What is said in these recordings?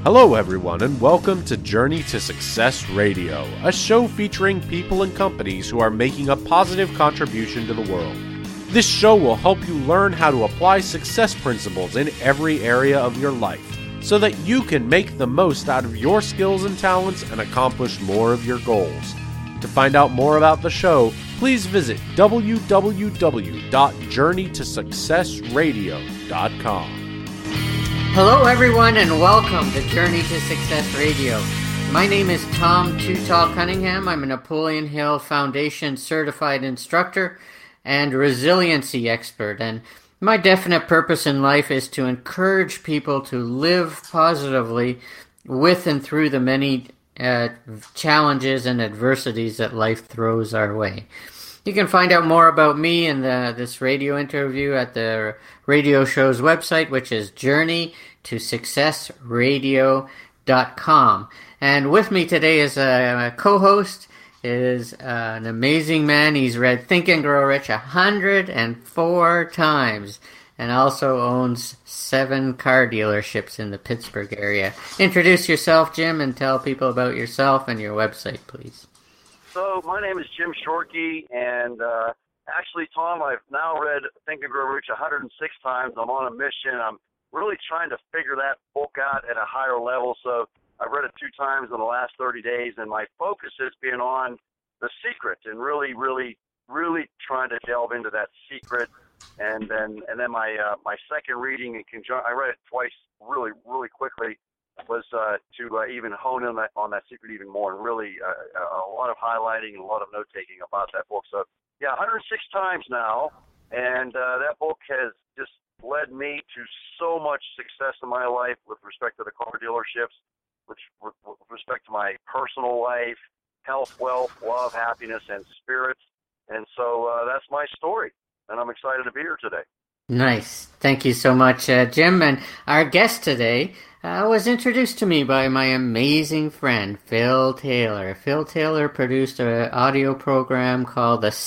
Hello, everyone, and welcome to Journey to Success Radio, a show featuring people and companies who are making a positive contribution to the world. This show will help you learn how to apply success principles in every area of your life so that you can make the most out of your skills and talents and accomplish more of your goals. To find out more about the show, please visit www.journeytosuccessradio.com. Hello everyone and welcome to Journey to Success Radio. My name is Tom Too Tall Cunningham. I'm a Napoleon Hill Foundation certified instructor and resiliency expert, and my definite purpose in life is to encourage people to live positively with and through the many challenges and adversities that life throws our way. You can find out more about me and this radio interview at the radio show's website, which is journeytosuccessradio.com. And with me today is a co-host, is an amazing man. He's read Think and Grow Rich 104 times and also owns 7 car dealerships in the Pittsburgh area. Introduce yourself, Jim, and tell people about yourself and your website, please. So my name is Jim Shorkey, and actually, Tom, I've now read Think and Grow Rich 106 times. I'm on a mission. I'm really trying to figure that book out at a higher level. So I've read it 2 times in the last 30 days, and my focus has been on the secret and really trying to delve into that secret. And then my second reading in conjunction, I read it twice really quickly, was to even hone in on that secret even more, and really a lot of highlighting and a lot of note-taking about that book. So, yeah, 106 times now, and that book has just led me to so much success in my life with respect to the car dealerships, with respect to my personal life, health, wealth, love, happiness, and spirits. And so that's my story, and I'm excited to be here today. Nice. Thank you so much, Jim. And our guest today was introduced to me by my amazing friend, Phil Taylor. Phil Taylor produced an audio program called The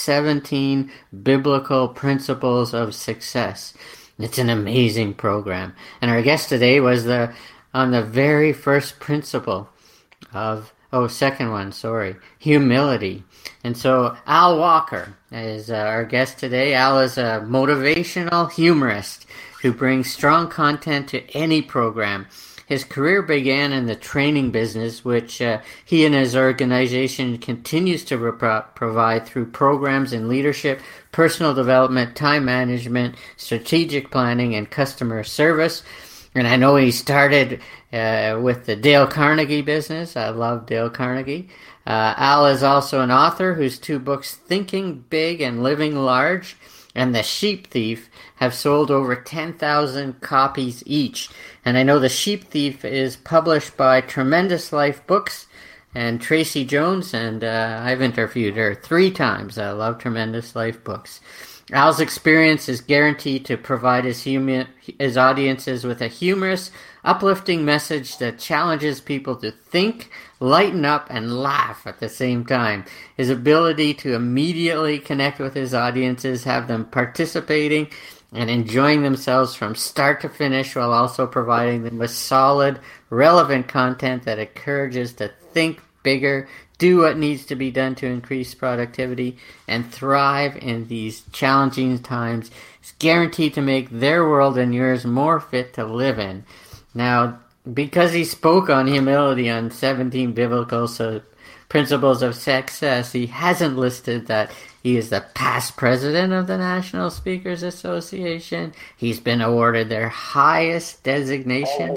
17 Biblical Principles of Success. It's an amazing program. And our guest today was on the very first principle of, second one, humility. And so Al Walker is our guest today. Al is a motivational humorist who brings strong content to any program. His career began in the training business, which he and his organization continues to provide through programs in leadership, personal development, time management, strategic planning, and customer service. And I know he started with the Dale Carnegie business. I love Dale Carnegie. Al is also an author whose 2 books, Thinking Big and Living Large, and The Sheep Thief, have sold over 10,000 copies each. And I know The Sheep Thief is published by Tremendous Life Books and Tracy Jones, and I've interviewed her 3 times. I love Tremendous Life Books. Al's experience is guaranteed to provide his audiences with a humorous, uplifting message that challenges people to think, lighten up, and laugh at the same time. His ability to immediately connect with his audiences, have them participating and enjoying themselves from start to finish, while also providing them with solid, relevant content that encourages to think bigger, do what needs to be done to increase productivity, and thrive in these challenging times is guaranteed to make their world and yours more fit to live in. Now, because he spoke on humility on 17 biblical principles of success, he hasn't listed that he is the past president of the National Speakers Association. He's been awarded their highest designation,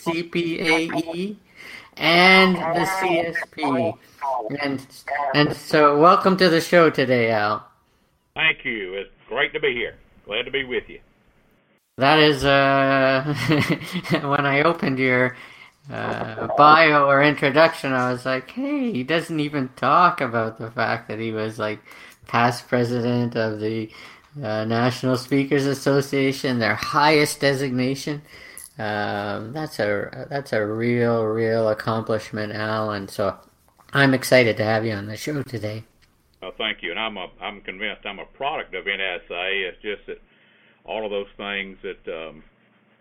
CPAE, and the CSP. And so welcome to the show today, Al. Thank you. It's great to be here. Glad to be with you. That is, when I opened your bio or introduction, I was like, hey, he doesn't even talk about the fact that he was like past president of the National Speakers Association, their highest designation. That's a real accomplishment, Al, and so I'm excited to have you on the show today. Oh, thank you, and I'm convinced I'm a product of NSA. It's just that all of those things that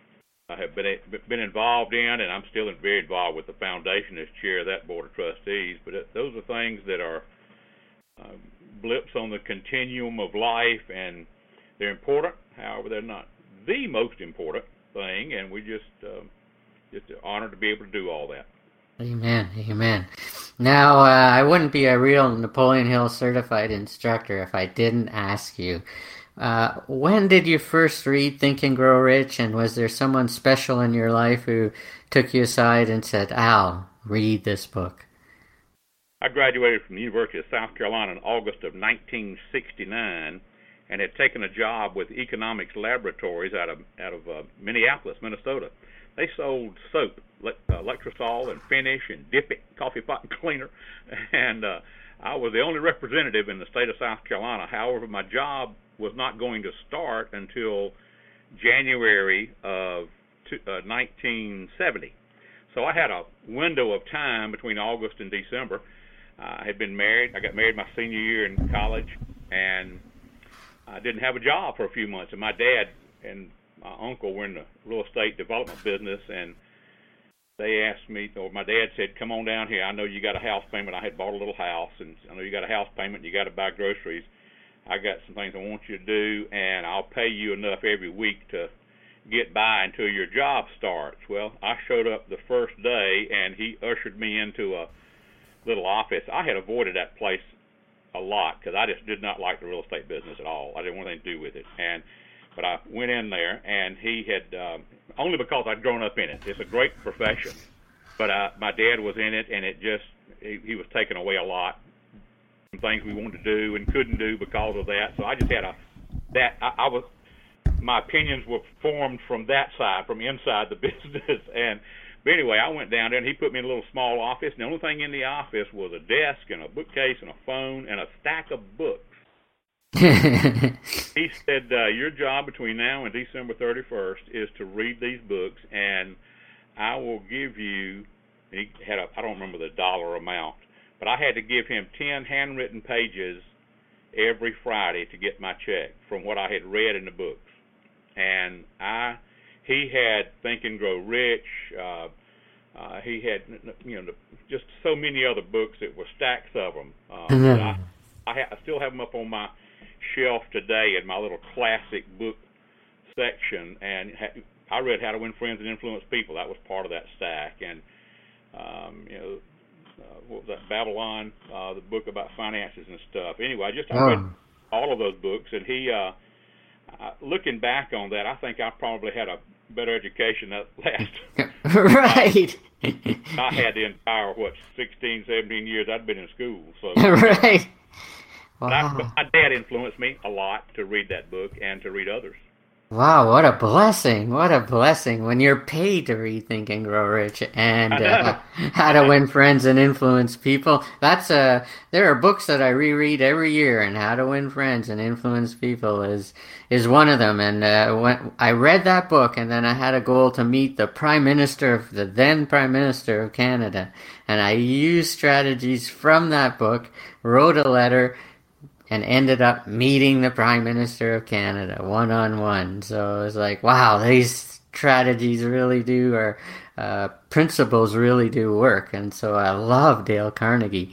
I have been involved in, and I'm still very involved with the foundation as chair of that board of trustees. But those are things that are blips on the continuum of life, and they're important. However, they're not the most important thing, and we just honored to be able to do all that. Amen, amen. Now, I wouldn't be a real Napoleon Hill certified instructor if I didn't ask you, when did you first read Think and Grow Rich, and was there someone special in your life who took you aside and said, Al, read this book? I graduated from the University of South Carolina in August of 1969 and had taken a job with Economics Laboratories out of Minneapolis, Minnesota. They sold soap, Electrosol and Finish and Dip It, coffee pot and cleaner, and I was the only representative in the state of South Carolina. However, my job was not going to start until January of 1970. So I had a window of time between August and December. I had been married. I got married my senior year in college, and I didn't have a job for a few months. And my dad and my uncle were in the real estate development business, and they asked me, or my dad said, come on down here. I know you got a house payment. I had bought a little house, and I know you got a house payment, and you got to buy groceries. I got some things I want you to do, and I'll pay you enough every week to get by until your job starts. Well, I showed up the first day, and he ushered me into a little office. I had avoided that place a lot because I just did not like the real estate business at all. I didn't want anything to do with it. But I went in there, and he had, only because I'd grown up in it. It's a great profession. But my dad was in it, and it just, he was taking away a lot. Some things we wanted to do and couldn't do because of that. So I just had my opinions were formed from that side, from inside the business. But anyway, I went down there, and he put me in a little small office. And the only thing in the office was a desk and a bookcase and a phone and a stack of books. He said, your job between now and December 31st is to read these books, and I will give you, he had I don't remember the dollar amount, but I had to give him 10 handwritten pages every Friday to get my check from what I had read in the books. And he had Think and Grow Rich. He had, just so many other books. It were stacks of them. I still have them up on my shelf today in my little classic book section. And I read How to Win Friends and Influence People. That was part of that stack. And what was that, Babylon, the book about finances and stuff. Anyway, I read all of those books, and he, looking back on that, I think I probably had a better education that last. Right. I had the entire, 16, 17 years I'd been in school. So right. Wow. My dad influenced me a lot to read that book and to read others. Wow, what a blessing. What a blessing when you're paid to read Think and Grow Rich and How to Win Friends and Influence People. There are books that I reread every year, and How to Win Friends and Influence People is one of them. And when I read that book, and then I had a goal to meet the then Prime Minister of Canada, and I used strategies from that book, wrote a letter, and ended up meeting the Prime Minister of Canada one-on-one. So it was like, wow, these strategies really do, or principles really do work. And so I love Dale Carnegie.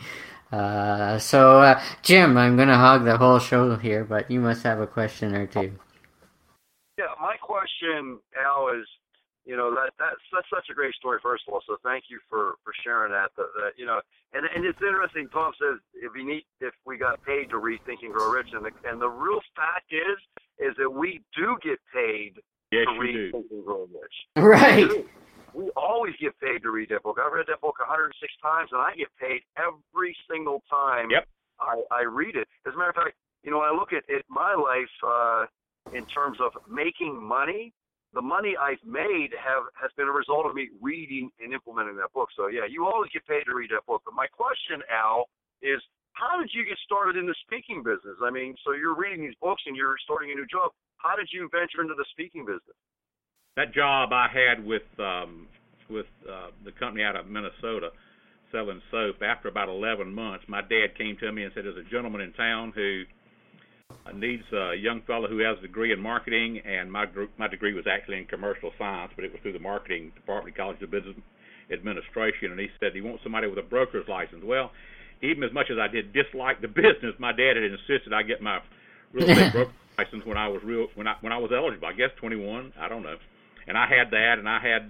So Jim, I'm going to hog the whole show here, but you must have a question or two. Yeah, my question, Al, is, that's such a great story, first of all, so thank you for sharing that. And it's interesting, Tom says, if we got paid to read Think and Grow Rich, and the real fact is that we do get paid to read Think and Grow Rich. Right. We always get paid to read that book. I've read that book 106 times, and I get paid every single time I read it. As a matter of fact, when I look at my life in terms of making money, the money I've made has been a result of me reading and implementing that book. So, yeah, you always get paid to read that book. But my question, Al, is how did you get started in the speaking business? I mean, so you're reading these books and you're starting a new job. How did you venture into the speaking business? That job I had with the company out of Minnesota selling soap, after about 11 months, my dad came to me and said, there's a gentleman in town who needs a young fellow who has a degree in marketing, and my degree was actually in commercial science, but it was through the marketing department, College of Business Administration, and he said he wants somebody with a broker's license. Well, even as much as I did dislike the business, my dad had insisted I get my real estate broker's license when I was eligible. I guess 21, I don't know. And I had that, and I had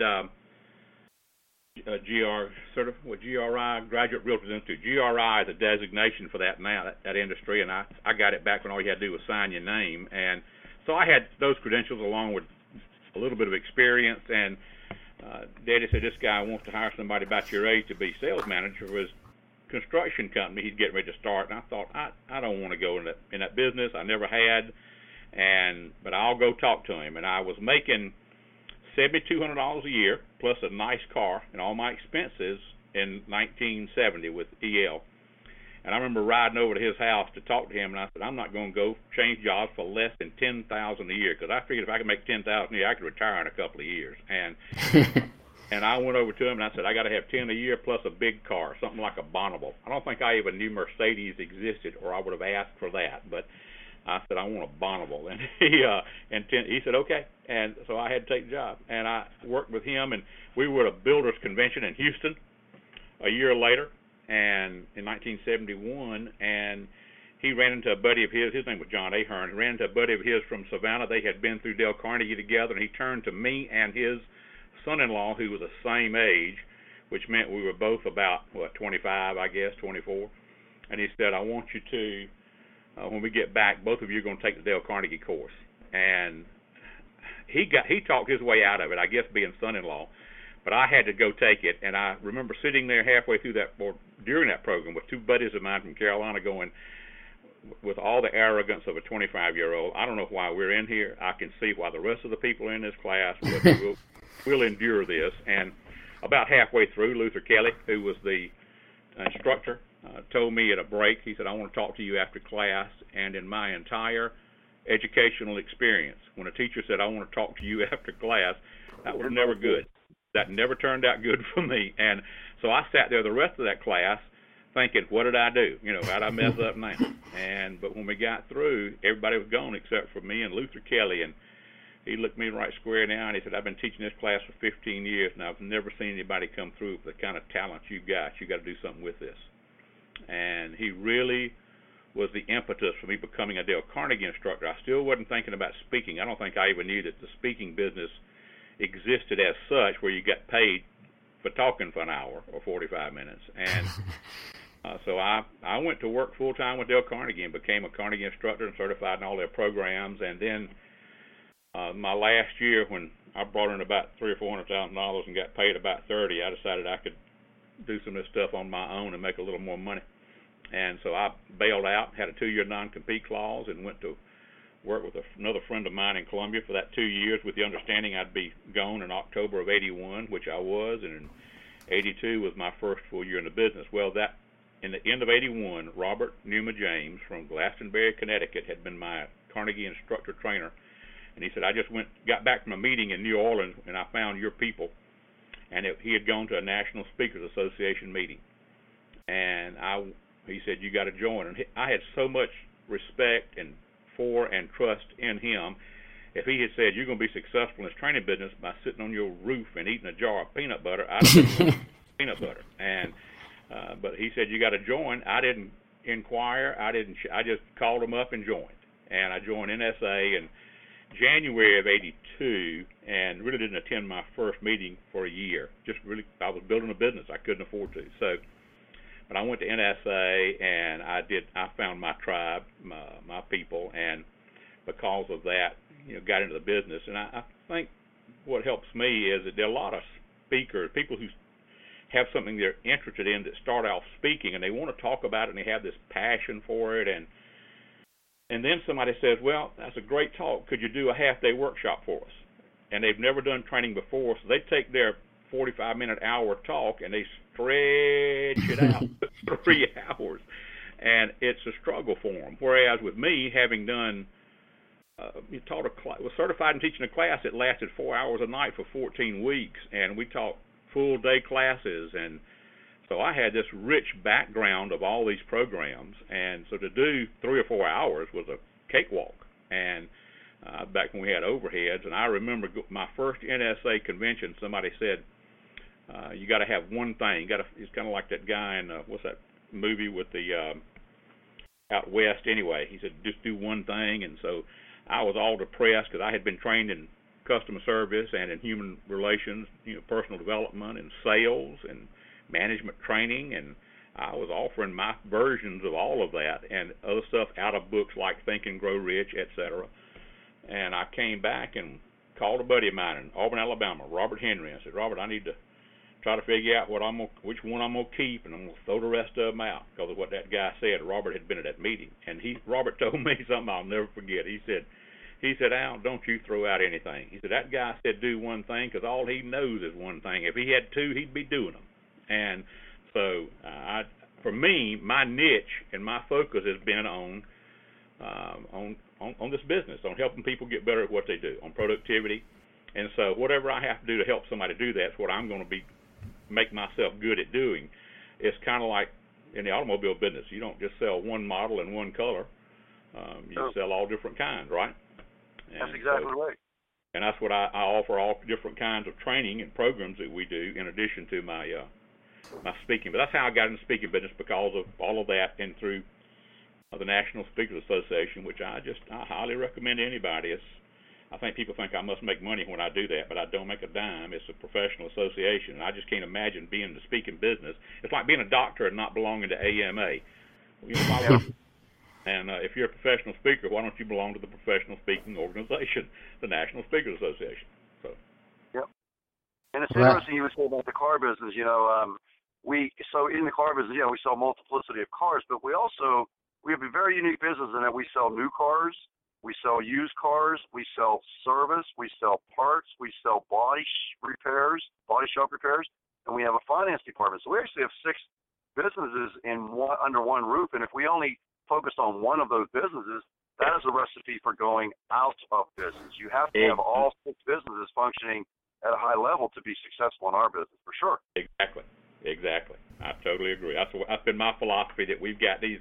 GRI, Graduate Realtors Institute. GRI is a designation for that now, that industry, and I got it back when all you had to do was sign your name. And so I had those credentials along with a little bit of experience, and Daddy said, this guy wants to hire somebody about your age to be sales manager for his construction company he's getting ready to start. And I thought, I don't want to go in that business. I never had, but I'll go talk to him. And I was making $7,200 a year plus a nice car and all my expenses in 1970 with EL. And I remember riding over to his house to talk to him, and I said, I'm not going to go change jobs for less than $10,000 a year, because I figured if I could make $10,000 a year, I could retire in a couple of years. And and I went over to him and I said, I got to have 10 a year plus a big car, something like a Bonneville. I don't think I even knew Mercedes existed, or I would have asked for that. But I said, I want a Bonneville, and he said, okay. And so I had to take the job, and I worked with him, and we were at a builders convention in Houston a year later, and in 1971, and he ran into a buddy of his name was John Ahern. He ran into a buddy of his from Savannah. They had been through Dale Carnegie together, and he turned to me and his son-in-law, who was the same age, which meant we were both about, 25, I guess, 24, and he said, I want you to, when we get back, both of you are going to take the Dale Carnegie course. And he talked his way out of it, I guess, being son-in-law. But I had to go take it, and I remember sitting there halfway through during that program with two buddies of mine from Carolina going, with all the arrogance of a 25-year-old, I don't know why we're in here. I can see why the rest of the people in this class will endure this. And about halfway through, Luther Kelly, who was the instructor, told me at a break, he said, I want to talk to you after class. And in my entire educational experience, when a teacher said, I want to talk to you after class, that was never good. That never turned out good for me. And so I sat there the rest of that class thinking, what did I do? How'd I mess up now? But when we got through, everybody was gone except for me and Luther Kelly. And he looked me right square now, and he said, I've been teaching this class for 15 years, and I've never seen anybody come through with the kind of talent you've got. You got to do something with this. And he really was the impetus for me becoming a Dale Carnegie instructor. I still wasn't thinking about speaking. I don't think I even knew that the speaking business existed as such, where you get paid for talking for an hour or 45 minutes. And so I went to work full-time with Dale Carnegie and became a Carnegie instructor and certified in all their programs. And then my last year, when I brought in about $300,000 or $400,000 and got paid about $30,000, I decided I could do some of this stuff on my own and make a little more money. And so I bailed out, had a 2-year non-compete clause, and went to work with another friend of mine in Columbia for that 2 years, with the understanding I'd be gone in October of 81, which I was, and in 82 was my first full year in the business. Well, that in the end of 81, Robert Numa James from Glastonbury, Connecticut, had been my Carnegie instructor trainer, and he said, I just got back from a meeting in New Orleans, and I found your people, and he had gone to a National Speakers Association meeting, and he said, you got to join. And I had so much respect for and trust in him. If he had said, you're going to be successful in this training business by sitting on your roof and eating a jar of peanut butter, I'd have been peanut butter. And but he said, you got to join. I didn't inquire. I just called him up and joined. And I joined NSA in January of 82, and really didn't attend my first meeting for a year. I was building a business. I couldn't afford to. But I went to NSA, and I found my tribe, my people, and because of that, got into the business. And I think what helps me is that there are a lot of speakers, people who have something they're interested in, that start off speaking, and they want to talk about it, and they have this passion for it, and then somebody says, well, that's a great talk. Could you do a half-day workshop for us? And they've never done training before, so they take their 45-minute hour talk and they stretch it out for 3 hours, and it's a struggle for them. Whereas with me, having done was certified in teaching a class that lasted 4 hours a night for 14 weeks, and we taught full day classes, and so I had this rich background of all these programs, and so to do 3 or 4 hours was a cakewalk. And back when we had overheads, and I remember my first NSA convention, somebody said, you got to have one thing. It's kind of like that guy in what's that movie with the out west. Anyway, he said just do one thing, and so I was all depressed because I had been trained in customer service and in human relations, personal development and sales and management training, and I was offering my versions of all of that and other stuff out of books like Think and Grow Rich, etc. And I came back and called a buddy of mine in Auburn, Alabama, Robert Henry. I said, Robert, I need to try to figure out which one I'm gonna keep, and I'm gonna throw the rest of them out because of what that guy said. Robert had been at that meeting, and Robert told me something I'll never forget. He said, Al, don't you throw out anything. He said, that guy said do one thing because all he knows is one thing. If he had two, he'd be doing them. And so for me, my niche and my focus has been on this business, on helping people get better at what they do, on productivity. And so whatever I have to do to help somebody do that is what I'm going to make myself good at doing. It's kind of like in the automobile business. You don't just sell one model and one color. You sell all different kinds, right? And that's exactly right. And that's what I offer, all different kinds of training and programs that we do in addition to my speaking. But that's how I got into the speaking business, because of all of that, and through the National Speakers Association, which I highly recommend to anybody. I think people think I must make money when I do that, but I don't make a dime. It's a professional association, and I just can't imagine being in the speaking business. It's like being a doctor and not belonging to AMA. And if you're a professional speaker, why don't you belong to the professional speaking organization, the National Speakers Association? So. Yep. And it's interesting you would say about the car business. So in the car business, we sell multiplicity of cars, but we have a very unique business in that we sell new cars. We sell used cars, we sell service, we sell parts, we sell body shop repairs, and we have a finance department. So we actually have 6 businesses under one roof, and if we only focus on one of those businesses, that is a recipe for going out of business. You have to have all 6 businesses functioning at a high level to be successful in our business, for sure. Exactly. I totally agree. That's been my philosophy, that we've got these,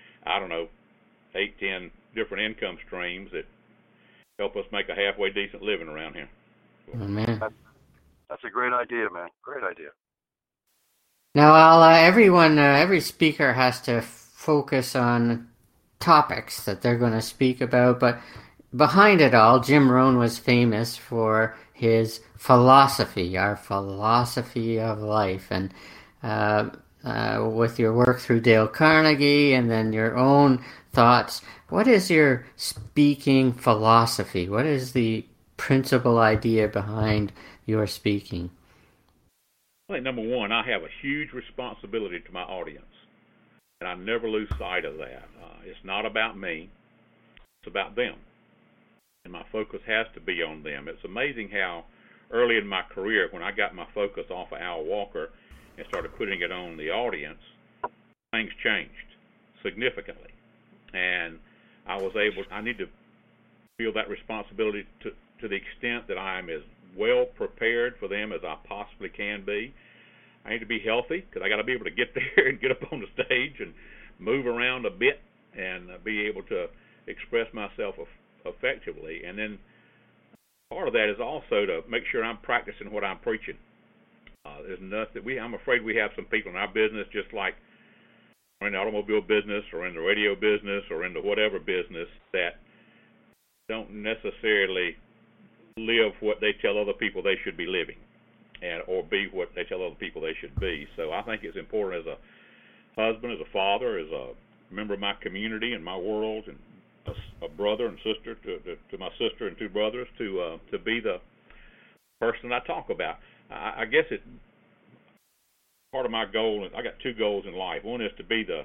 8, 10 different income streams that help us make a halfway decent living around here. Oh, man. That's a great idea, man. Great idea. Now, every speaker has to focus on topics that they're going to speak about, but behind it all, Jim Rohn was famous for his philosophy, our philosophy of life, and with your work through Dale Carnegie and then your own thoughts, what is your speaking philosophy? What is the principal idea behind your speaking? I think number one, I have a huge responsibility to my audience, and I never lose sight of that. It's not about me, it's about them, and my focus has to be on them. It's amazing how early in my career, when I got my focus off of Al Walker and started putting it on the audience, things changed significantly. And I need to feel that responsibility to the extent that I'm as well prepared for them as I possibly can be. I need to be healthy, because I got to be able to get there and get up on the stage and move around a bit and be able to express myself effectively. And then part of that is also to make sure I'm practicing what I'm preaching. There's nothing. I'm afraid we have some people in our business, just like in the automobile business or in the radio business or in the whatever business, that don't necessarily live what they tell other people they should be living, or be what they tell other people they should be. So I think it's important as a husband, as a father, as a member of my community and my world, and a brother and sister to my sister and 2 brothers, to be the person I talk about. I guess part of my goal, I got 2 goals in life. One is to be the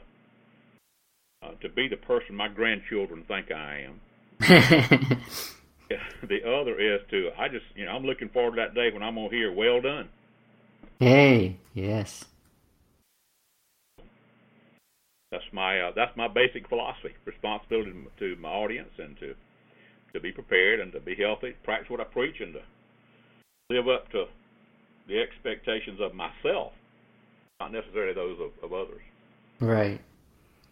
person my grandchildren think I am. The other is I'm looking forward to that day when I'm going to hear, well done. Hey, yes. That's my basic philosophy: responsibility to my audience, and to be prepared and to be healthy, practice what I preach, and to live up to the expectations of myself, not necessarily those of others. Right.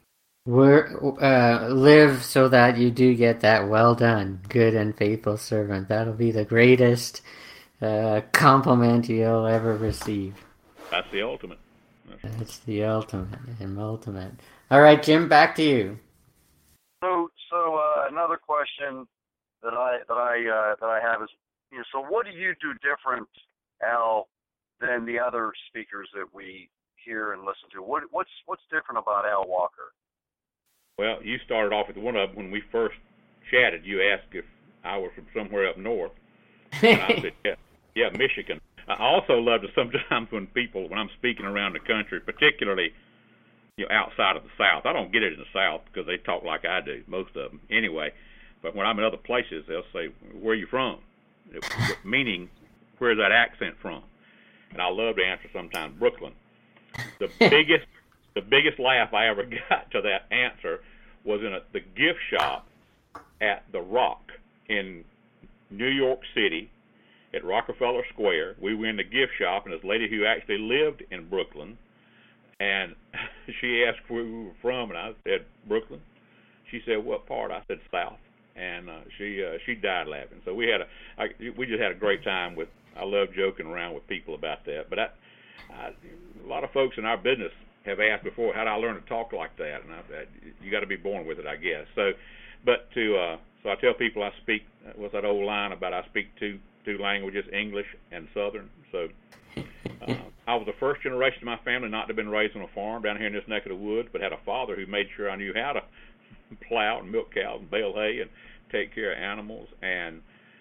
Live so that you do get that well done, good and faithful servant. That'll be the greatest compliment you'll ever receive. That's the ultimate. That's the ultimate and ultimate. All right, Jim, back to you. So another question that I have is, so what do you do different, Al, than the other speakers that we hear and listen to? What's different about Al Walker? Well, you started off with one of them when we first chatted. You asked if I was from somewhere up north, and I said, yeah, Michigan. I also love to sometimes when I'm speaking around the country, particularly outside of the South. I don't get it in the South because they talk like I do, most of them anyway. But when I'm in other places, they'll say, "Where are you from?" Meaning, where's that accent from? And I love to answer sometimes Brooklyn. The biggest laugh I ever got to that answer was in the gift shop at the Rock in New York City at Rockefeller Square. We were in the gift shop, and this lady who actually lived in Brooklyn, and she asked where we were from, and I said, Brooklyn. She said, what part? I said, South. And she died laughing. So we just had a great time with. I love joking around with people about that. But a lot of folks in our business have asked before, how did I learn to talk like that? And you got to be born with it, I guess. So I tell people I speak. What's that old line about? I speak two languages, English and Southern. So I was the first generation of my family not to have been raised on a farm down here in this neck of the woods, but had a father who made sure I knew how to plow and milk cows and bale hay and take care of animals. And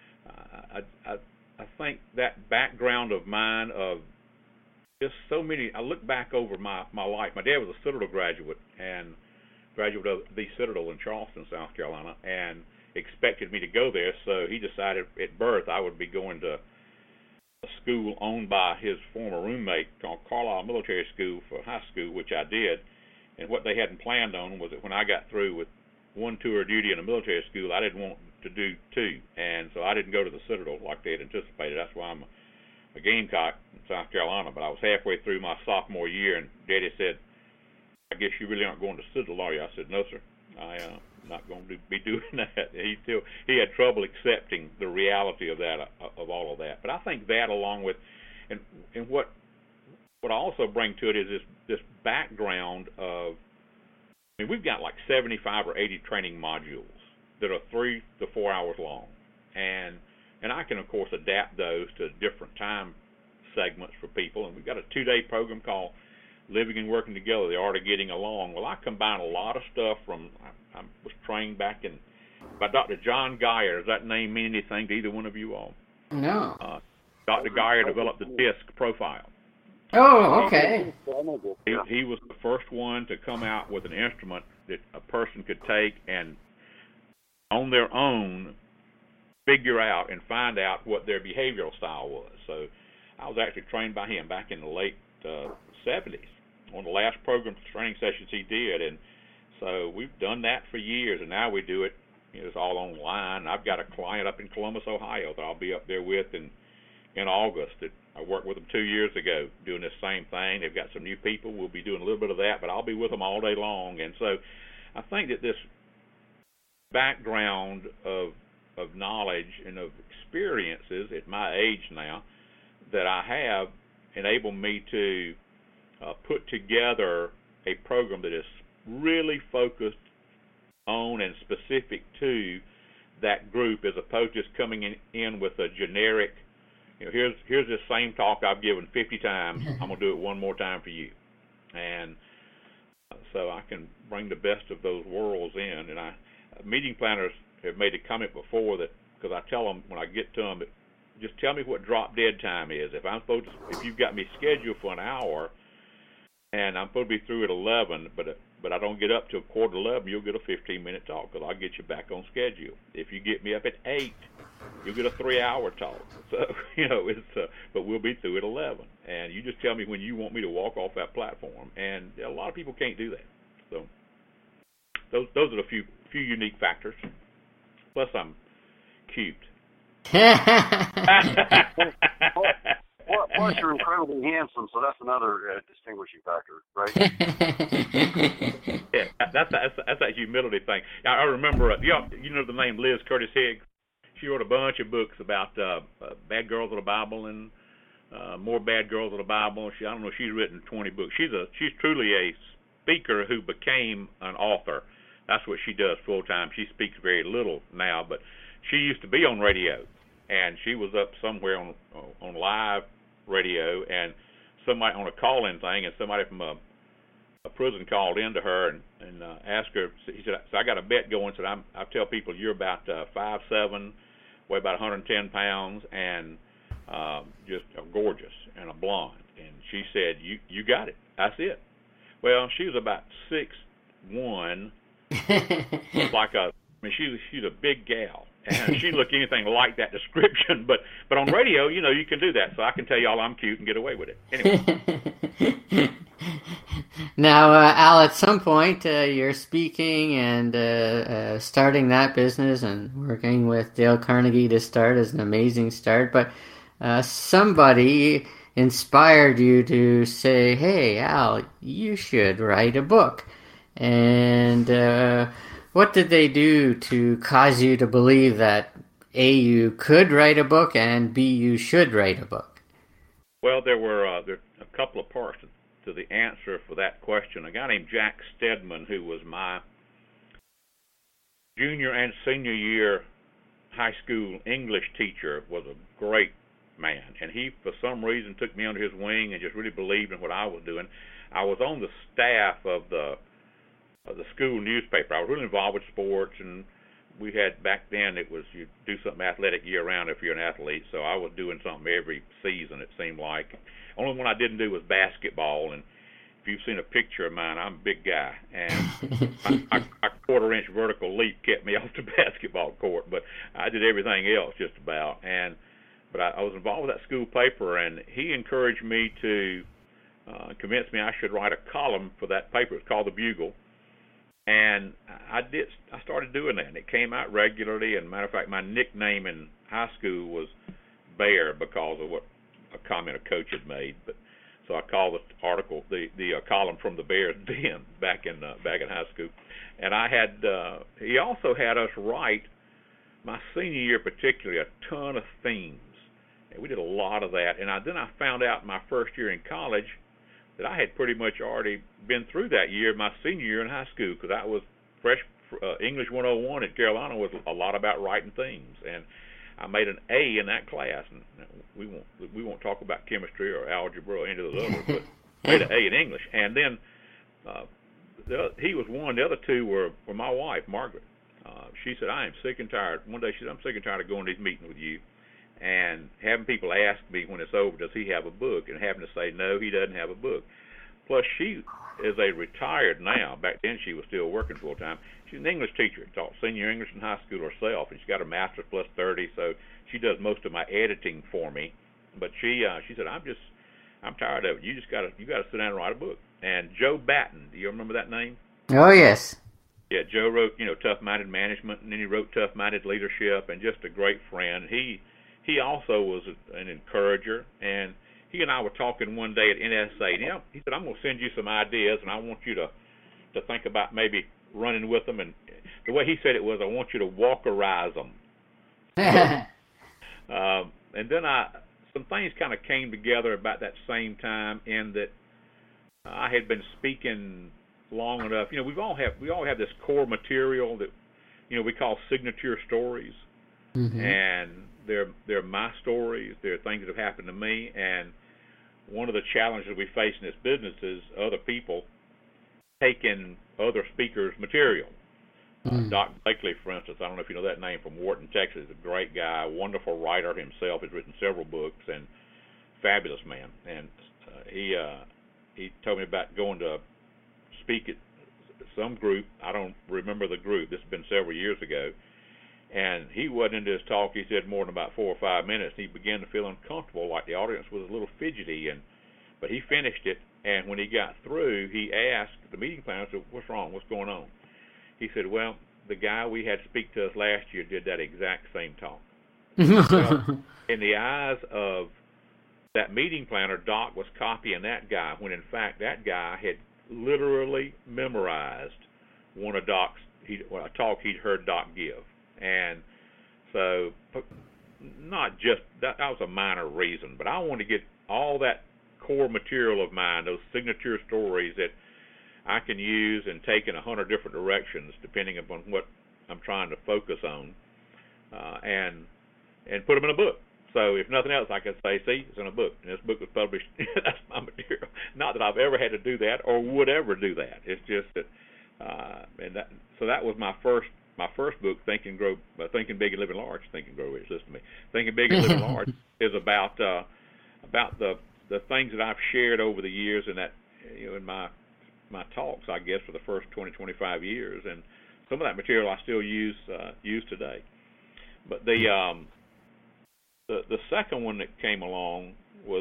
I think that background of mine of just so many. I look back over my life. My dad was a Citadel graduate and graduate of the Citadel in Charleston, South Carolina, and expected me to go there. So he decided at birth I would be going to a school owned by his former roommate called Carlisle Military School for high school, which I did. And what they hadn't planned on was that when I got through with one tour of duty in a military school, I didn't want to do two. And so I didn't go to the Citadel like they had anticipated. That's why I'm a Gamecock in South Carolina. But I was halfway through my sophomore year, and Daddy said, I guess you really aren't going to Citadel, are you? I said, no, sir. I'm not going to be doing that. He had trouble accepting the reality of that, of all of that. But I think that, along with, and what I also bring to it is this background of, I mean, we've got like 75 or 80 training modules that are 3 to 4 hours long, and I can of course adapt those to different time segments for people. And we've got a 2-day program called Living and Working Together, the Art of Getting Along. Well, I combine a lot of stuff from, I was trained back by Dr. John Geyer. Does that name mean anything to either one of you all? No. Dr. Geyer developed the DISC profile. Oh, okay. He was the first one to come out with an instrument that a person could take and on their own figure out and find out what their behavioral style was. So I was actually trained by him back in the late 70s, one of the last program training sessions he did. And so we've done that for years, and now we do it, it's all online. I've got a client up in Columbus, Ohio that I'll be up there with in August. I worked with them 2 years ago doing this same thing. They've got some new people. We'll be doing a little bit of that, but I'll be with them all day long. And so I think that this background of knowledge and of experiences at my age now that I have enabled me to put together a program that is really focused on and specific to that group, as opposed to just coming in with a generic, here's this same talk I've given 50 times. I'm going to do it one more time for you. And so I can bring the best of those worlds in. And meeting planners have made a comment before that, because I tell them when I get to them, just tell me what drop dead time is. If you've got me scheduled for an hour and I'm supposed to be through at 11, but I don't get up till 11:15, you'll get a 15-minute talk, because I'll get you back on schedule. If you get me up at 8, you'll get a 3-hour talk. So, but we'll be through at 11. And you just tell me when you want me to walk off that platform. And a lot of people can't do that. So those are the few unique factors. Plus I'm cute. Well, Plus, you're incredibly handsome, so that's another distinguishing factor, right? Yeah, that's that humility thing. I remember, you know the name Liz Curtis Higgs? She wrote a bunch of books about bad girls of the Bible and more bad girls of the Bible. I don't know, she's written 20 books. She's truly a speaker who became an author. That's what she does full time. She speaks very little now, but she used to be on radio, and she was up somewhere on live radio, and somebody on a call-in thing, and somebody from a prison called in to her and asked her. He said, "So I got a bet going." Said, I tell people you're about 5'7", weigh about 110 pounds, and just gorgeous and a blonde. And she said, "You got it. That's it." Well, she was about 6'1", she's a big gal, and she didn't look anything like that description. But on radio, you can do that. So I can tell y'all I'm cute and get away with it. Anyway. Now, Al, at some point, you're speaking and starting that business and working with Dale Carnegie to start is an amazing start. But somebody inspired you to say, "Hey, Al, you should write a book." And what did they do to cause you to believe that A, you could write a book, and B, you should write a book? Well, there were a couple of parts to the answer for that question. A guy named Jack Stedman, who was my junior and senior year high school English teacher, was a great man, and he, for some reason, took me under his wing and just really believed in what I was doing. I was on the staff of the school newspaper. I was really involved with sports, and we had, back then, it was you do something athletic year-round if you're an athlete, so I was doing something every season, it seemed like. Only one I didn't do was basketball, and if you've seen a picture of mine, I'm a big guy, and my quarter-inch vertical leap kept me off the basketball court, but I did everything else just about. But I was involved with that school paper, and he encouraged me to convince me I should write a column for that paper. It's called The Bugle. And I started doing that, and it came out regularly. And matter of fact, my nickname in high school was Bear because of what a comment a coach had made. But so I called the article the column from the Bears Den back in high school. And he also had us write, my senior year particularly, a ton of themes. And we did a lot of that. And then I found out my first year in college that I had pretty much already been through that year, my senior year in high school, because I was fresh. English 101 at Carolina was a lot about writing themes, and I made an A in that class. And we won't talk about chemistry or algebra or any of those others, but made an A in English. And then he was one. The other two were my wife, Margaret. She said, "I am sick and tired." One day she said, "I'm sick and tired of going to these meetings with you and having people ask me when it's over, does he have a book? And having to say, no, he doesn't have a book." Plus, she is a retired now. Back then, she was still working full time. She's an English teacher, taught senior English in high school herself, and she's got a master's plus 30, so she does most of my editing for me. But she said, I'm tired of it. You got to sit down and write a book. And Joe Batten, do you remember that name? Oh, yes. Yeah, Joe wrote, Tough-Minded Management, and then he wrote Tough-Minded Leadership, and just a great friend. He also was an encourager, and he and I were talking one day at NSA. And, he said, "I'm going to send you some ideas, and I want you to think about maybe running with them." And the way he said it was, "I want you to walkerize them." And then some things kind of came together about that same time, in that I had been speaking long enough. We all have this core material that we call signature stories, and they're my stories. They're things that have happened to me, and one of the challenges we face in this business is other people taking other speakers' material. Doc Blakely, for instance, I don't know if you know that name, from Wharton, Texas, a great guy, wonderful writer himself, has written several books, and fabulous man. And he told me about going to speak at some group. I don't remember the group. This has been several years ago. And he wasn't into his talk, he said, more than about 4 or 5 minutes. He began to feel uncomfortable, like the audience was a little fidgety. But he finished it, and when he got through, he asked the meeting planner, said, "What's wrong? What's going on?" He said, "Well, the guy we had speak to us last year did that exact same talk." Well, in the eyes of that meeting planner, Doc was copying that guy, when in fact that guy had literally memorized one of Doc's, a talk he'd heard Doc give. And so, not just, that was a minor reason, but I wanted to get all that core material of mine, those signature stories that I can use and take in 100 different directions depending upon what I'm trying to focus on, and put them in a book. So if nothing else, I can say, see, it's in a book, and this book was published. That's my material. Not that I've ever had to do that or would ever do that. It's just that, so that was my first book, Think Big and Living Large. Think and Grow Rich. Listen to me. Thinking Big and Living Large is about the things that I've shared over the years, and that, in my talks, I guess, for the first 20, 25 years, and some of that material I still use today. But the second one that came along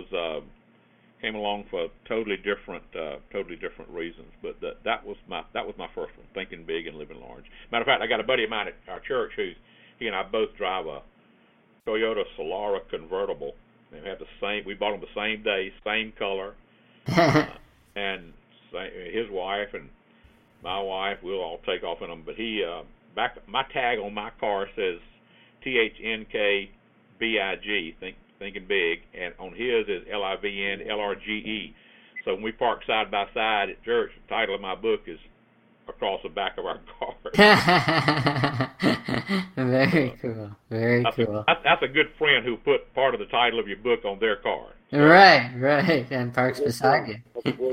for totally different reasons. But that was my first one, Thinking Big and Living Large. Matter of fact, I got a buddy of mine at our church he and I both drive a Toyota Solara convertible. They had we bought them the same day, same color, and his wife and my wife, we'll all take off in them. But my tag on my car says THNKBIG, Thinking Big, and on his is LIVNLRGE. So when we park side by side at church, the title of my book is across the back of our car. Very cool. Very cool. That's a good friend who put part of the title of your book on their car. So. Right, and parks beside you.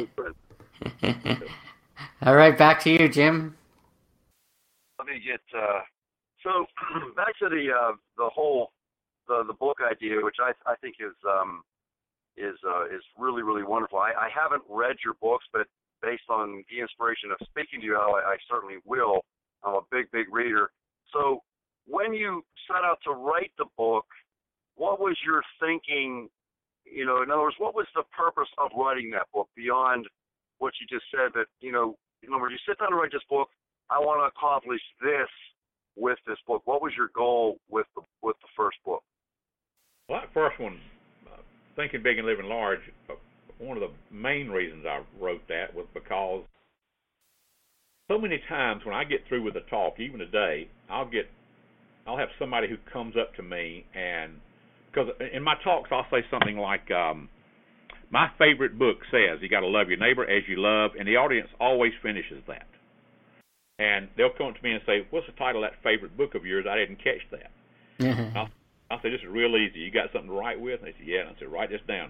All right, back to you, Jim. Let me get so back to the whole the book idea, which I think is really, really wonderful. I haven't read your books, but based on the inspiration of speaking to you, I certainly will. I'm a big reader. So when you set out to write the book, what was your thinking? In other words, what was the purpose of writing that book beyond what you just said? That in other words, you sit down to write this book, I want to accomplish this with this book. What was your goal with the first book? Well, that first one, Thinking Big and Living Large, one of the main reasons I wrote that was because so many times when I get through with a talk, even today, I'll have somebody who comes up to me, and because in my talks I'll say something like, my favorite book says you got to love your neighbor as you love, and the audience always finishes that. And they'll come to me and say, what's the title of that favorite book of yours? I didn't catch that. Mm-hmm. I'll say, this is real easy. You got something to write with? And they say, yeah. And I say, write this down.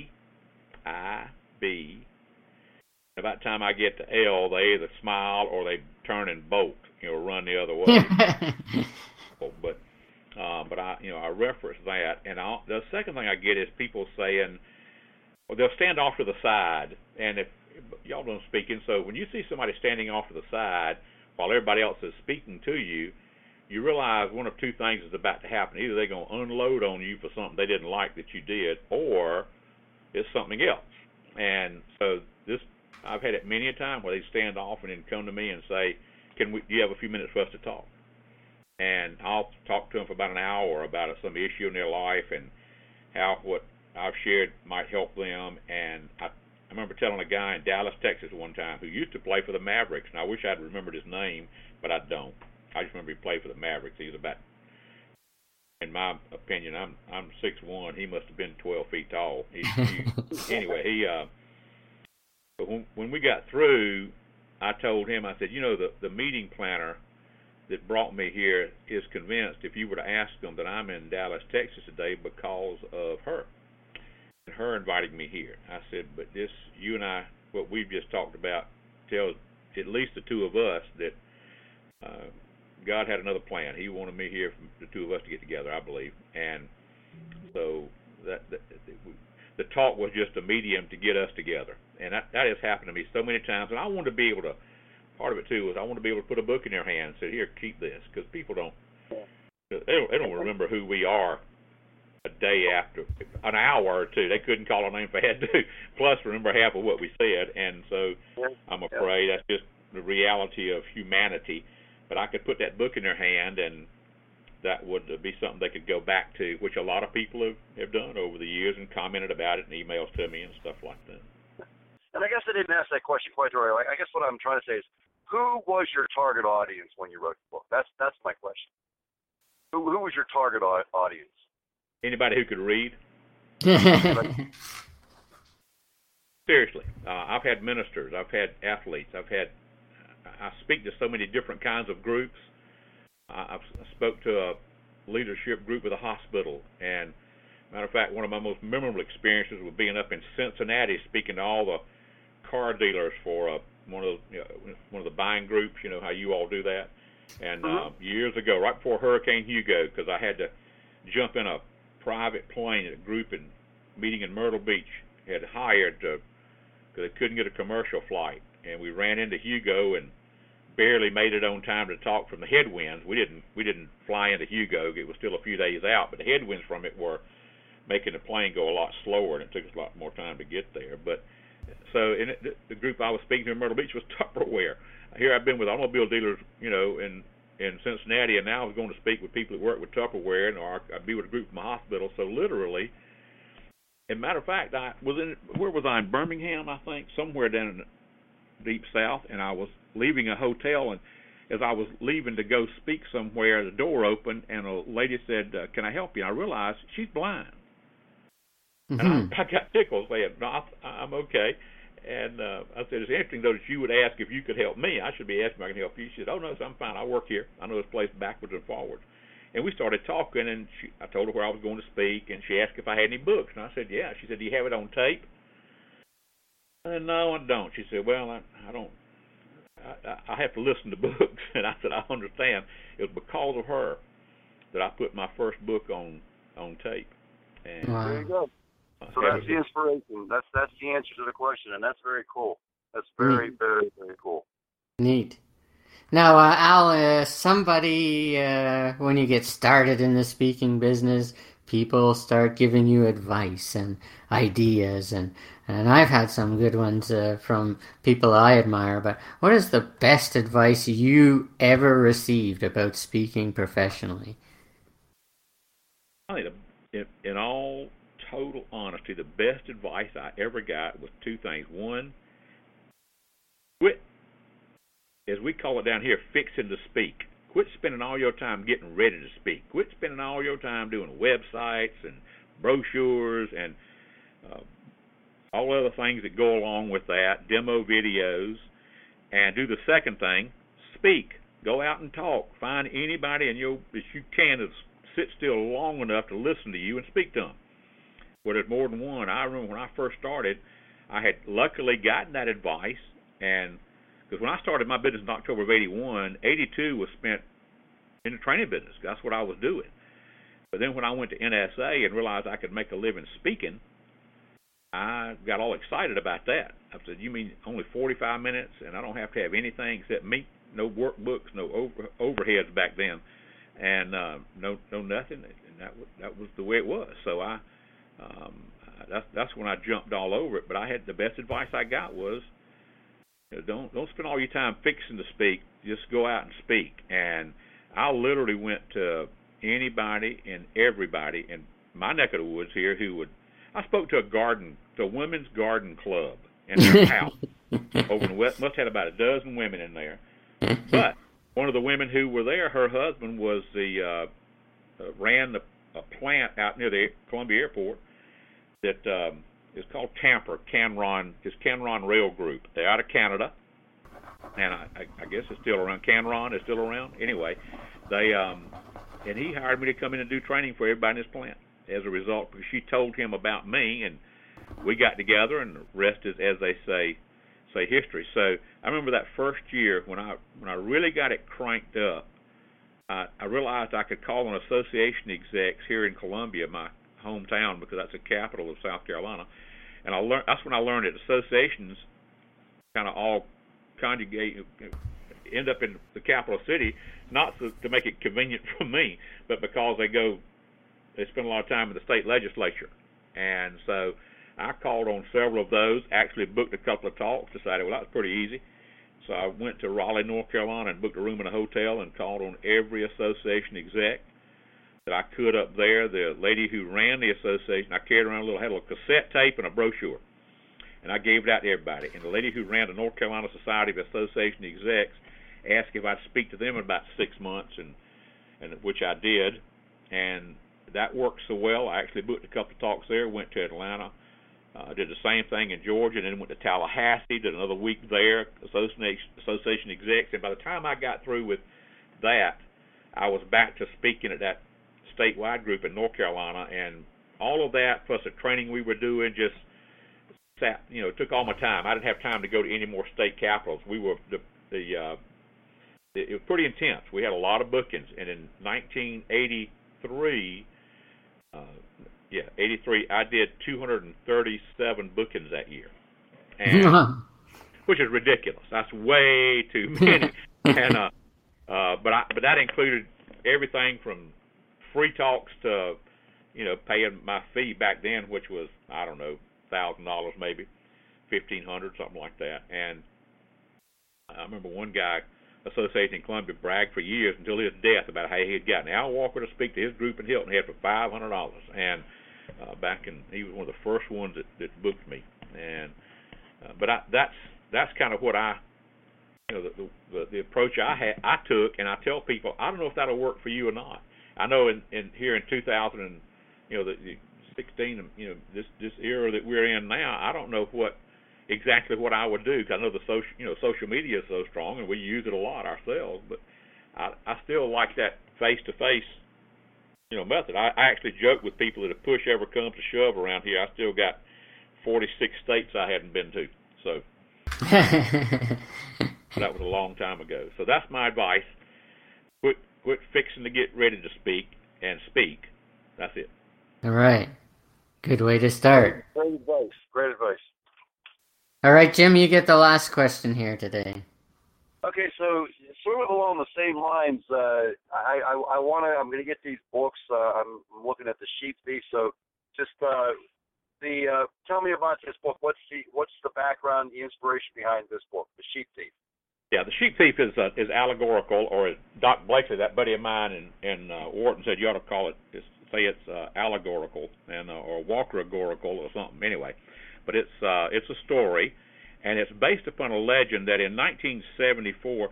B-I-B. About the time I get to L, they either smile or they turn and bolt, run the other way. But I reference that. And the second thing I get is people saying, well, they'll stand off to the side. And if y'all don't speaking, so when you see somebody standing off to the side while everybody else is speaking to you, you realize one of two things is about to happen. Either they're going to unload on you for something they didn't like that you did, or it's something else. And so I've had it many a time where they stand off and then come to me and say, do you have a few minutes for us to talk? And I'll talk to them for about an hour about some issue in their life and how what I've shared might help them. And I remember telling a guy in Dallas, Texas one time who used to play for the Mavericks, and I wish I'd remembered his name, but I don't. I just remember he played for the Mavericks. He was about, in my opinion, I'm 6'1". He must have been 12 feet tall. Anyway, when we got through, I told him, I said, the meeting planner that brought me here is convinced if you were to ask them that I'm in Dallas, Texas today because of her. And her inviting me here. I said, but this, you and I, what we've just talked about tells at least the two of us that God had another plan. He wanted me here for the two of us to get together, I believe. And so the talk was just a medium to get us together. And that has happened to me so many times. And I want to be able to, part of it too was I want to be able to put a book in their hand and say, here, keep this. Because people don't remember who we are a day after, an hour or two. They couldn't call our name if they had to, plus remember half of what we said. And so I'm afraid that's just the reality of humanity. But I could put that book in their hand, and that would be something they could go back to, which a lot of people have done over the years and commented about it in emails to me and stuff like that. And I guess I didn't ask that question quite the right way. I guess what I'm trying to say is, who was your target audience when you wrote the book? That's my question. Who was your target audience? Anybody who could read. Seriously, I've had ministers, I've had athletes, I speak to so many different kinds of groups. I spoke to a leadership group at a hospital, and matter of fact, one of my most memorable experiences was being up in Cincinnati speaking to all the car dealers for one of the buying groups. You know how you all do that. And years ago, right before Hurricane Hugo, because I had to jump in a private plane at a group meeting in Myrtle Beach had hired because they couldn't get a commercial flight, and we ran into Hugo and barely made it on time to talk from the headwinds. We didn't fly into Hugo. It was still a few days out, but the headwinds from it were making the plane go a lot slower, and it took us a lot more time to get there. But so the group I was speaking to in Myrtle Beach was Tupperware. Here I've been with automobile dealers, in Cincinnati, and now I was going to speak with people that work with Tupperware, and I'd be with a group from the hospital. So literally, as a matter of fact, where was I? In Birmingham, I think, somewhere down in the deep south, and I was leaving a hotel, and as I was leaving to go speak somewhere, the door opened, and a lady said, "Can I help you?" And I realized she's blind. And I got tickled saying, "No, I'm okay." And I said, "It's interesting, though, that you would ask if you could help me. I should be asking if I can help you." She said, "Oh, no, I'm fine. I work here. I know this place backwards and forwards." And we started talking, and I told her where I was going to speak, and she asked if I had any books. And I said, "Yeah." She said, "Do you have it on tape?" I said, "No, I don't." She said, "Well, I don't. I have to listen to books." And I said, "I understand." It was because of her that I put my first book on tape. And wow. There you go. So that's the inspiration. That's the answer to the question, and that's very cool. That's very, very, very cool. Neat. Now, Al, somebody, when you get started in the speaking business, people start giving you advice and ideas, and I've had some good ones from people I admire, but what is the best advice you ever received about speaking professionally? In all total honesty, the best advice I ever got was two things. One, quit, as we call it down here, fixing to speak. Quit spending all your time getting ready to speak. Quit spending all your time doing websites and brochures and all other things that go along with that, demo videos, and do the second thing, speak. Go out and talk. Find anybody that you can to sit still long enough to listen to you and speak to them. Well, there's more than one. I remember when I first started, I had luckily gotten that advice, and because when I started my business in October of 81, 82 was spent in the training business. That's what I was doing. But then when I went to NSA and realized I could make a living speaking, I got all excited about that. I said, "You mean only 45 minutes, and I don't have to have anything except me? No workbooks, no overheads back then, and no nothing." And that was the way it was. So that's when I jumped all over it. But I had the best advice I got was, don't spend all your time fixing to speak. Just go out and speak. And I literally went to anybody and everybody in my neck of the woods here I spoke to a women's garden club in their house over in the West. Must have had about a dozen women in there. But one of the women who were there, her husband was ran a plant out near the Columbia Airport that is called Tamper, Canron Rail Group. They're out of Canada, and I guess it's still around. Canron is still around. Anyway, and he hired me to come in and do training for everybody in his plant. As a result, because she told him about me, and we got together, and the rest is, as they say history. So I remember that first year when I really got it cranked up. I realized I could call on association execs here in Columbia, my hometown, because that's the capital of South Carolina. And that's when I learned that associations kind of all conjugate, end up in the capital city, not to make it convenient for me, but because they spend a lot of time in the state legislature. And so I called on several of those, actually booked a couple of talks, decided, well, that's pretty easy. So I went to Raleigh, North Carolina, and booked a room in a hotel and called on every association exec that I could up there. The lady who ran the association, I carried around had a little cassette tape and a brochure, and I gave it out to everybody. And the lady who ran the North Carolina Society of Association Execs asked if I'd speak to them in about 6 months, and which I did, and that worked so well. I actually booked a couple of talks there, went to Atlanta, did the same thing in Georgia, and then went to Tallahassee, did another week there, association execs, and by the time I got through with that, I was back to speaking at that statewide group in North Carolina, and all of that, plus the training we were doing, just took all my time. I didn't have time to go to any more state capitals. We were it was pretty intense. We had a lot of bookings, and in 1983, 83, I did 237 bookings that year, and which is ridiculous. That's way too many. And but that included everything from free talks to paying my fee back then, which was $1,000 maybe, $1,500, something like that. And I remember one guy associating in Columbia bragged for years until his death about how he had gotten Al Walker to speak to his group in Hilton Head for $500, and he was one of the first ones that booked me. And but that's kind of what the approach I took, and I tell people, I don't know if that'll work for you or not. I know in here in 2000 and the 16, this era that we're in now, I don't know exactly what I would do, because I know the social media is so strong and we use it a lot ourselves, but I still like that face-to-face method. I actually joke with people that if push ever comes to shove around here, I still got 46 states I hadn't been to, so that was a long time ago. So that's my advice. Quit fixing to get ready to speak and speak. That's it. All right. Good way to start. Great advice. Great advice. All right, Jim, you get the last question here today. Okay, so sort of along the same lines, I'm going to get these books. I'm looking at The Sheep Thief. So just tell me about this book. What's the background, the inspiration behind this book, The Sheep Thief? Yeah, The Sheep Thief is allegorical, or as Doc Blakely, that buddy of mine in Wharton, said you ought to call it, say it's allegorical or Walker-agorical or something. Anyway, but it's a story, and it's based upon a legend that in 1974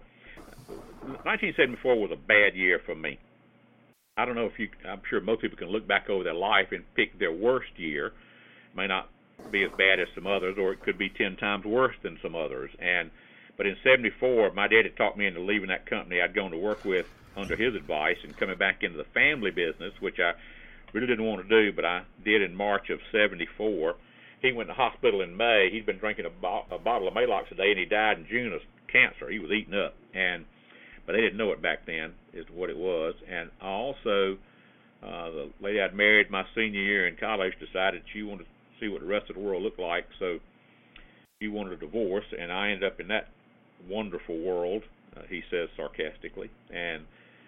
was a bad year for me. I don't know I'm sure most people can look back over their life and pick their worst year. It may not be as bad as some others, or it could be 10 times worse than some others. But in 74, my dad had talked me into leaving that company I'd gone to work with under his advice and coming back into the family business, which I really didn't want to do, but I did in March of 74. He went to the hospital in May. He'd been drinking a bottle of Maalox a day, and he died in June of cancer. He was eaten up, but they didn't know it back then is what it was. And I also, the lady I'd married my senior year in college decided she wanted to see what the rest of the world looked like, so she wanted a divorce, and I ended up in that wonderful world, he says sarcastically, and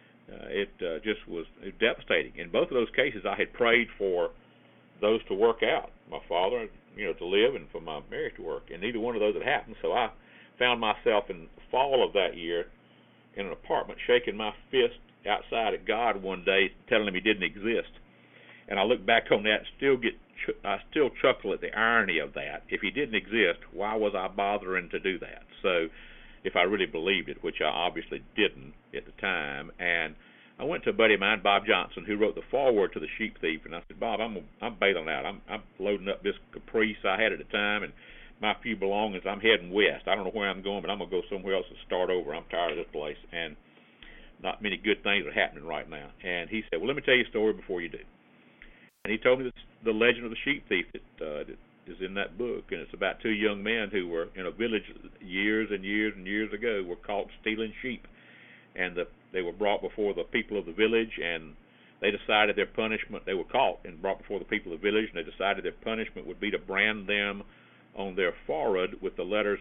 it just was devastating. In both of those cases, I had prayed for those to work out, my father, to live, and for my marriage to work, and neither one of those had happened. So I found myself in the fall of that year in an apartment shaking my fist outside at God one day, telling him he didn't exist. And I look back on that and I still chuckle at the irony of that. If he didn't exist, why was I bothering to do that? So if I really believed it, which I obviously didn't at the time. And I went to a buddy of mine, Bob Johnson, who wrote the foreword to The Sheep Thief, and I said, Bob, I'm bailing out. I'm loading up this Caprice I had at the time and my few belongings. I'm heading west. I don't know where I'm going, but I'm going to go somewhere else and start over. I'm tired of this place, and not many good things are happening right now. And he said, well, let me tell you a story before you do. And he told me the legend of the sheep thief that is in that book, and it's about two young men who were in a village years and years and years ago, were caught stealing sheep, and they were brought before the people of the village, and they decided their punishment. They were caught and brought before the people of the village, and they decided their punishment would be to brand them on their forehead with the letters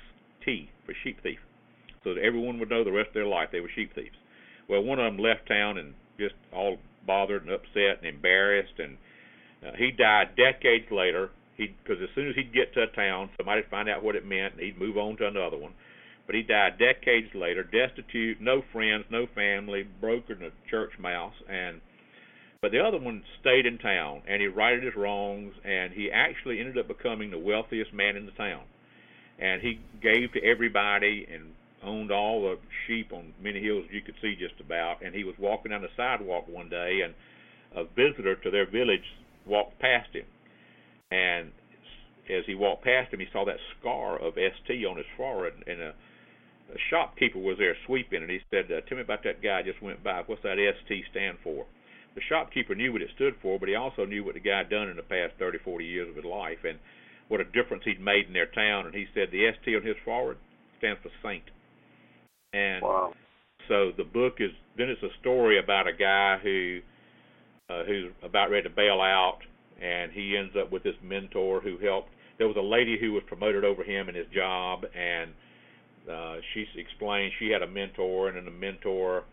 S-T for sheep thief, so that everyone would know the rest of their life they were sheep thieves. Well, one of them left town and just all bothered and upset and embarrassed, and he died decades later. Because as soon as he'd get to a town, somebody'd find out what it meant, and he'd move on to another one. But he died decades later, destitute, no friends, no family, broke in a church mouse, and But the other one stayed in town, and he righted his wrongs, and he actually ended up becoming the wealthiest man in the town. And he gave to everybody and owned all the sheep on many hills you could see just about. And he was walking down the sidewalk one day, and a visitor to their village walked past him. And as he walked past him, he saw that scar of ST on his forehead, and a shopkeeper was there sweeping, and he said, "Tell me about that guy I just went by. What's that ST stand for?" The shopkeeper knew what it stood for, but he also knew what the guy had done in the past 30, 40 years of his life and what a difference he'd made in their town. And he said the ST on his forehead stands for saint. And wow. So the book is, then it's a story about a guy who's about ready to bail out, and he ends up with this mentor who helped. There was a lady who was promoted over him in his job, and she explained she had a mentor, and then the mentor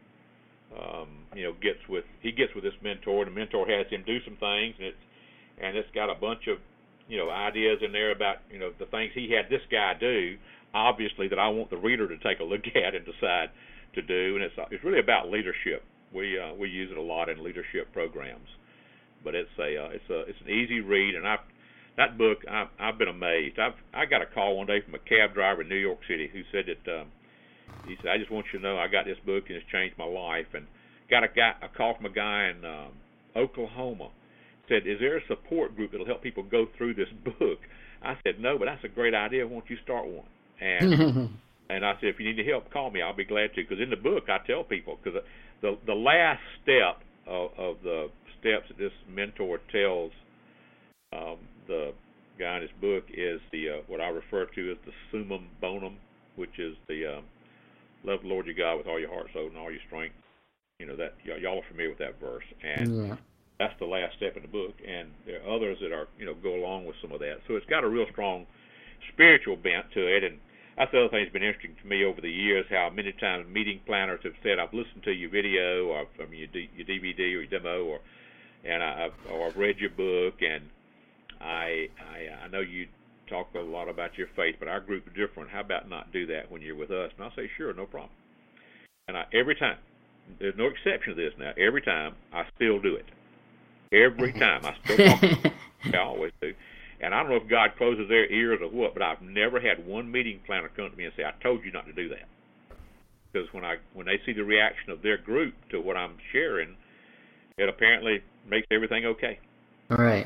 gets with this mentor, and the mentor has him do some things, and it's got a bunch of ideas in there about the things he had this guy do, obviously, that I want the reader to take a look at and decide to do. And it's really about leadership. We use it a lot in leadership programs, but it's an easy read, and that book I've been amazed. I got a call one day from a cab driver in New York City who said that he said, "I just want you to know I got this book and it's changed my life." And got a call from a guy in Oklahoma. Said, "Is there a support group that'll help people go through this book?" I said, "No, but that's a great idea. Why don't you start one?" And and I said, "If you need help, call me. I'll be glad to." Because in the book, I tell people, because the last step of the steps that this mentor tells the guy in his book is the what I refer to as the summum bonum, which is the love the Lord your God with all your heart, soul, and all your strength. That y'all are familiar with that verse, and that's the last step in the book. And there are others that are go along with some of that. So it's got a real strong spiritual bent to it. And that's the other thing that's been interesting to me over the years, how many times meeting planners have said, "I've listened to your video, or your DVD or your demo, and I've read your book, and I know you talk a lot about your faith, but our group is different. How about not do that when you're with us?" And I'll say, "Sure, no problem." And every time, there's no exception to this now, every time I still do it. Every time I still talk to them. I always do. And I don't know if God closes their ears or what, but I've never had one meeting planner come to me and say, "I told you not to do that." Because when they see the reaction of their group to what I'm sharing, it apparently makes everything okay. Right.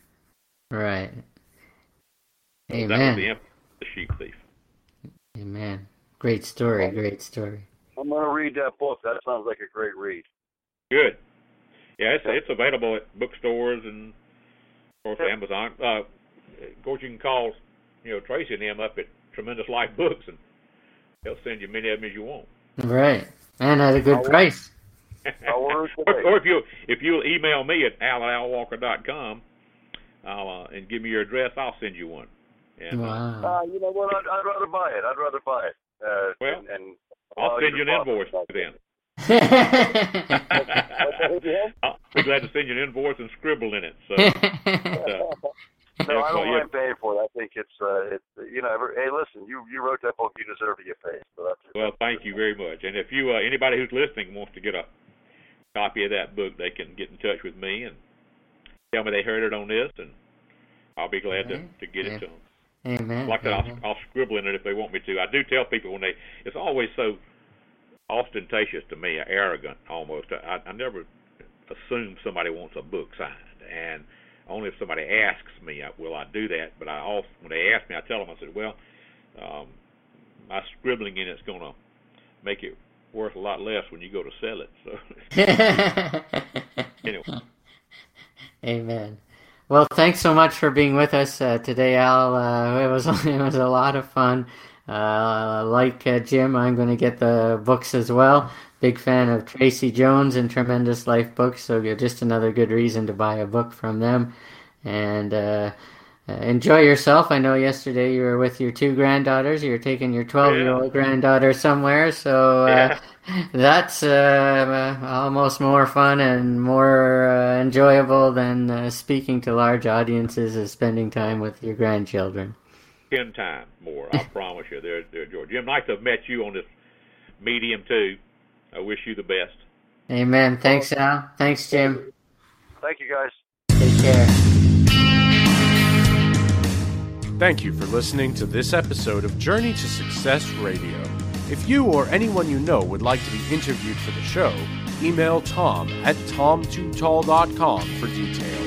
So Amen. that was the emphasis of the sheep thief. Amen. Great story. I'm going to read that book. That sounds like a great read. Good. Yeah, it's available at bookstores and, of course, Amazon. Of course, you can call, Tracy and them up at Tremendous Life Books, and they'll send you many of them as you want. Right, and at a good price. Or if you'll email me at al@alwalker.com, and give me your address, I'll send you one. And, wow. You know what? I'd rather buy it. Well, and I'll send you an invoice then. I'll be glad to send you an invoice and scribble in it. So, no, I don't mind paying for it. I think it's hey, listen, you wrote that book, you deserve to get paid. So that's it. Well, thank you very much. And if you anybody who's listening wants to get a copy of that book, they can get in touch with me and tell me they heard it on this, and I'll be glad to get it to them. Amen. Like that, I'll scribble in it if they want me to. I do tell people it's always so ostentatious to me, arrogant almost. I never assume somebody wants a book signed, and only if somebody asks me will I do that. But when they ask me, I tell them, I said, well, my scribbling in it's going to make it worth a lot less when you go to sell it. So anyway. Amen. Well, thanks so much for being with us today, Al. It was a lot of fun. Like Jim, I'm going to get the books as well. Big fan of Tracy Jones and Tremendous Life Books, so just another good reason to buy a book from them. And enjoy yourself. I know yesterday you were with your two granddaughters. You were taking your 12-year-old granddaughter somewhere, so that's almost more fun and more enjoyable than speaking to large audiences is spending time with your grandchildren. 10 times more, I promise you. They're George. Jim, nice to have met you on this medium, too. I wish you the best. Amen. Thanks, Al. Thanks, Jim. Thank you, guys. Take care. Thank you for listening to this episode of Journey to Success Radio. If you or anyone you know would like to be interviewed for the show, email Tom at tom2tall.com for details.